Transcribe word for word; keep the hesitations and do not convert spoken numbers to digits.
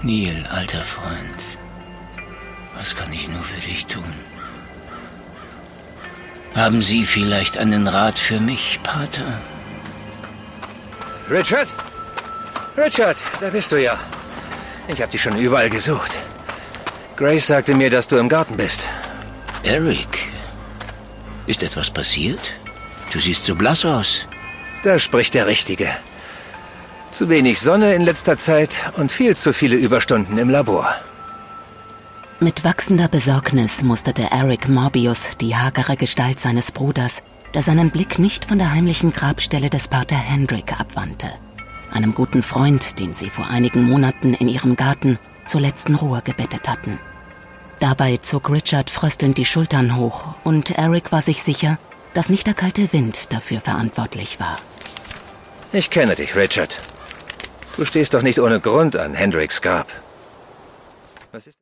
Neil, alter Freund, was kann ich nur für dich tun? Haben Sie vielleicht einen Rat für mich, Pater? Richard? Richard, da bist du ja. Ich habe dich schon überall gesucht. Grace sagte mir, dass du im Garten bist. Eric, ist etwas passiert? Du siehst so blass aus. Da spricht der Richtige. Zu wenig Sonne in letzter Zeit und viel zu viele Überstunden im Labor. Mit wachsender Besorgnis musterte Eric Morbius die hagere Gestalt seines Bruders, der seinen Blick nicht von der heimlichen Grabstelle des Pater Hendrik abwandte, einem guten Freund, den sie vor einigen Monaten in ihrem Garten zur letzten Ruhe gebettet hatten. Dabei zog Richard fröstelnd die Schultern hoch und Eric war sich sicher, dass nicht der kalte Wind dafür verantwortlich war. Ich kenne dich, Richard. Du stehst doch nicht ohne Grund an Hendriks Grab. Was ist